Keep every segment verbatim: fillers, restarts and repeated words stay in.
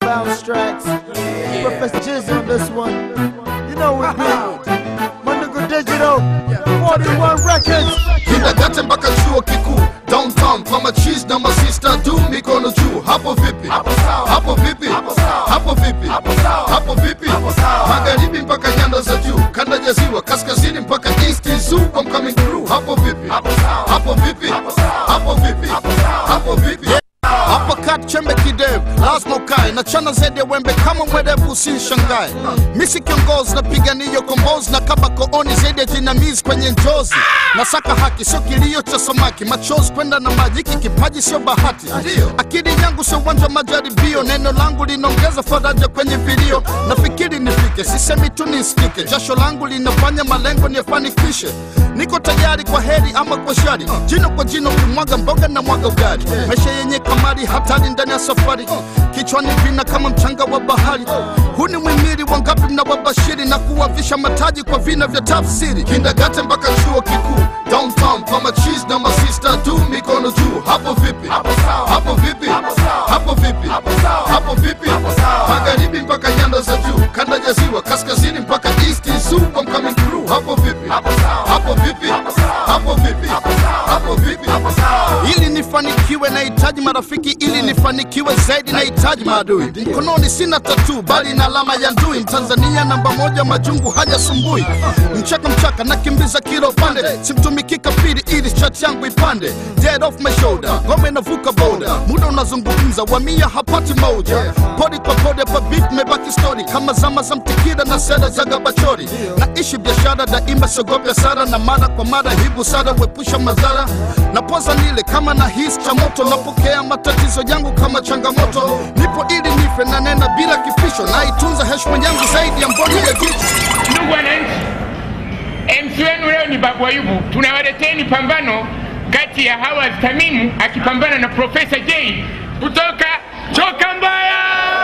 bounce tracks. Yeah. Professor Jizz on this one. You know we be. My nigga Digital. forty-one Records. Kindergarten mpaka chuo kikuu. Downtown kwa machiz na masista du mikono juu. Hapo vipi? Hapo vipi? Hapo vipi? Hapo vipi? Magharibi mpaka nyanda za juu. Kanda ya ziwa kaskazini mpaka east is zoo. I'm coming through. Hapo vipi? Hapo vipi? Hapo vipi? Hapo vipi? Hapa kat chembe kidevu, lazima ukae na chana zede wembe kama mwerevu usinishangae. Misi kiongozi na piganiyo kombozi na kaba kooni zede jinamizi kwenye njozi. Nasaka haki sio kilio cha samaki, machozi kwenda na maji, hiki kipaji sio bahati. Akili yangu sio uwanja majaribio, neno langu linaongeza faraja kwenye vilio. Nafikiri nifike, sisemi tu nisikike, jasho langu linafanya malengo niyafanikishe. Niko tayari kwa heri ama kwa shari, jino kwa jino kimwaga mboga na mwaga ugali. Maisha yenye kamari hatari ndani ya safari, kichwani vina kama mchanga wa bahari. Huu ni mwimiri wangapi mnawabashiri na kuwavisha mataji kwa vina vya tafsiri. Kindergarten mpaka chuo kikuu, downtown kwa machiz na masista tu mikono juu. Hapo vipi? Hapo vipi? Hapo vipi? Hapo vipi? Magharibi mpaka nyanda za juu, kanda ya ziwa kaskazini mpaka east is zoo. I'm coming through. Hapo vipi? Hapo vipi? Hapo vipi? Hapo vipi? Ili nifanikiwe nahitaji marafiki, ili nifanikiwe zaidi nahitaji maadui. Mkononi sina tattoo bali na alama ya ndui. Mtanzania namba moja, majungu hajasumbui. Mchaka mchaka nakimbiza kilo pande, simtumiki kafiri ili chat yangu ipande. Dead off my shoulder, ngome navuka boda, muda unazungumza wamia hapati moja. Podi kwa podi hapa beat mebaki story, kama zama za mtikira na sera za gabachori. Naishi biashara daima siogopi hasara, na mara kwa mara hibu sara wepusha madhara. Napoza nile kama na hisi cha moto, napokea matatizo yangu kama changamoto. Nipo ili nife na nena bila kipisho, na itunza heshima yangu zaidi ya mboni ya jicho. Ndugu wananchi, M C wenu leo ni Babu Ayubu. Tunawaleteni pambano kati ya Hawaz Tamimu akipambana na Professor J kutoka Choka Mbaya.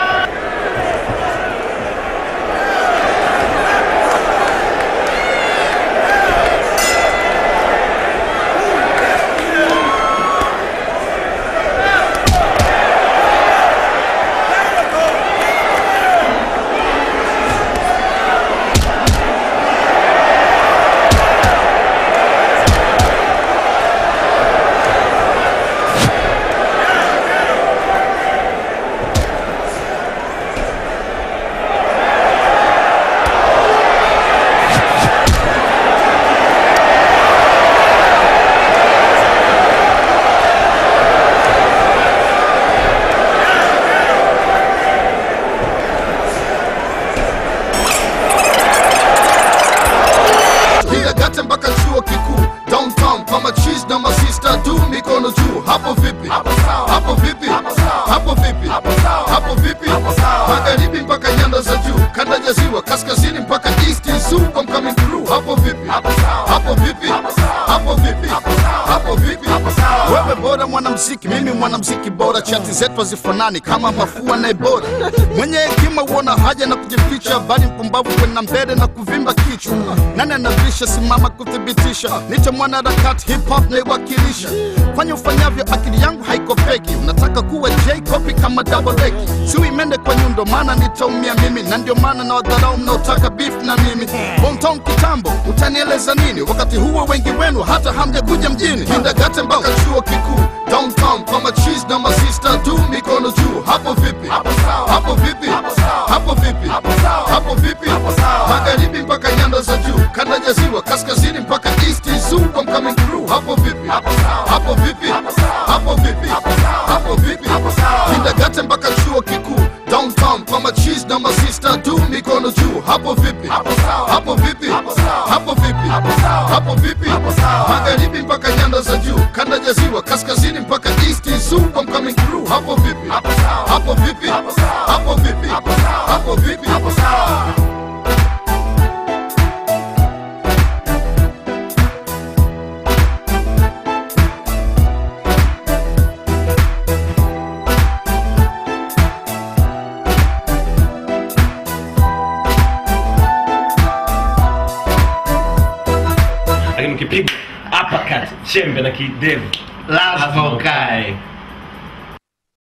Mpaka chuo kikuu, downtown kwa machiz na masista tu mikono juu. Hapo vipi? Hapo vipi? Hapo vipi? Hapo vipi? Magharibi mpaka nyanda za juu, kanda ya ziwa kaskazini mpaka east is zoo. I'm coming through. Hapo vipi? Hapo vipi? Hapo vipi? Hapo vipi? Wewe bora mwanamuziki, mimi mwanamuziki bora, chati zetu hazifanani kama mafua na Ebola. Mwenye hekima uona haja na kujificha, bali mpumbavu kwenda mbele na kuvimba kichwa. Nani anavisha simama kuthibitisha, niche mwana harakati hip hop na iwakilisha. Fanya ufanyavyo, akili yangu haiko feki. Unataka kuwa J copy kama double X, siwi mende kwa nyundo maana nitaumia mimi, na ndio maana na wadharau mnaotaka beef na mimi. Hometown kitambo, utanieleza nini wakati huo wengi wenu hata hamjakuja mjini. Kindergarten mpaka chuo kikuu, downtown kwa machiz na masista tu mikono juu. Hapo vipi? Hapo vipi? Hapo vipi? Hapo vipi? Magharibi mpaka nyanda za juu, kanda ya ziwa kaskazini mpaka east is zoo. I'm coming through. Hapo vipi? Hapo vipi? Hapo vipi? Hapo vipi? Kindergarten mpaka chuo kikuu, downtown kwa machiz na masista tu mikono juu. Hapo vipi? Hapo vipi? Hapo vipi? Hapo vipi? Magharibi mpaka nyanda za juu, kanda ya ziwa kaskazini mpaka east is zoo. I'm coming through. Hapo vipi? Hapo vipi? Hapo vipi? Hapo vipi? Lakini ukipigwa uppercut chembe na kidevu lazima ukae.